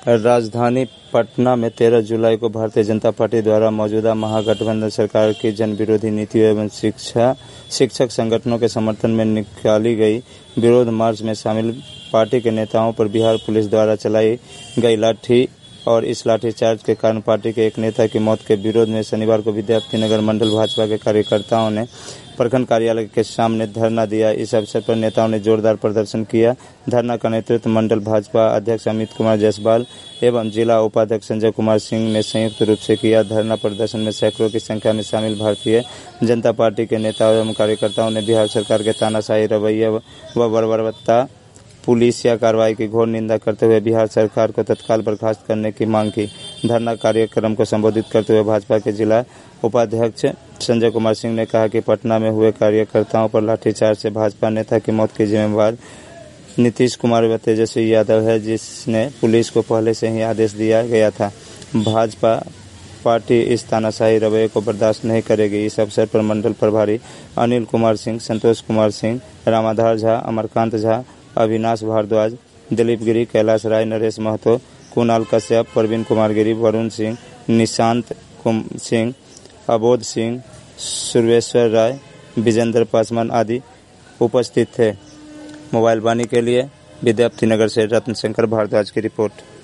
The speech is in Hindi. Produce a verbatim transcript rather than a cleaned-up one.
राजधानी पटना में तेरह जुलाई को भारतीय जनता पार्टी द्वारा मौजूदा महागठबंधन सरकार की जनविरोधी नीतियों एवं शिक्षा शिक्षक संगठनों के समर्थन में निकाली गई विरोध मार्च में शामिल पार्टी के नेताओं पर बिहार पुलिस द्वारा चलाई गई लाठी और इस लाठीचार्ज के कारण पार्टी के एक नेता की मौत के विरोध में शनिवार को विद्यार्थीनगर मंडल भाजपा के कार्यकर्ताओं ने प्रखंड कार्यालय के सामने धरना दिया। इस अवसर पर नेताओं ने जोरदार प्रदर्शन किया। धरना का नेतृत्व मंडल भाजपा अध्यक्ष अमित कुमार जायसवाल एवं जिला उपाध्यक्ष संजय कुमार सिंह ने संयुक्त रूप से किया। धरना प्रदर्शन में सैकड़ों की संख्या में शामिल भारतीय जनता पार्टी के नेताओं एवं कार्यकर्ताओं ने बिहार सरकार के तानाशाही रवैये व बर्बरता पुलिसिया कार्रवाई की घोर निंदा करते हुए बिहार सरकार को तत्काल बर्खास्त करने की मांग की। धरना कार्यक्रम को संबोधित करते हुए भाजपा के जिला उपाध्यक्ष संजय कुमार सिंह ने कहा कि पटना में हुए कार्यकर्ताओं पर लाठीचार्ज से भाजपा नेता की मौत की जिम्मेवार नीतीश कुमार व तेजस्वी यादव है, जिसने पुलिस को पहले से ही आदेश दिया गया था। भाजपा पार्टी इस तानाशाही रवैये को बर्दाश्त नहीं करेगी। इस अवसर पर मंडल प्रभारी अनिल कुमार सिंह, संतोष कुमार सिंह, रामाधार झा, अमरकांत झा, अविनाश भारद्वाज, दिलीप गिरी, कैलाश राय, नरेश महतो, कुणाल कश्यप, प्रवीण कुमार गिरी, वरुण सिंह, निशांत सिंह, अबोध सिंह, सुरेश्वर राय, विजेंद्र पासवान आदि उपस्थित थे। मोबाइल वाणी के लिए विद्यार्थीनगर से रत्न शंकर भारद्वाज की रिपोर्ट।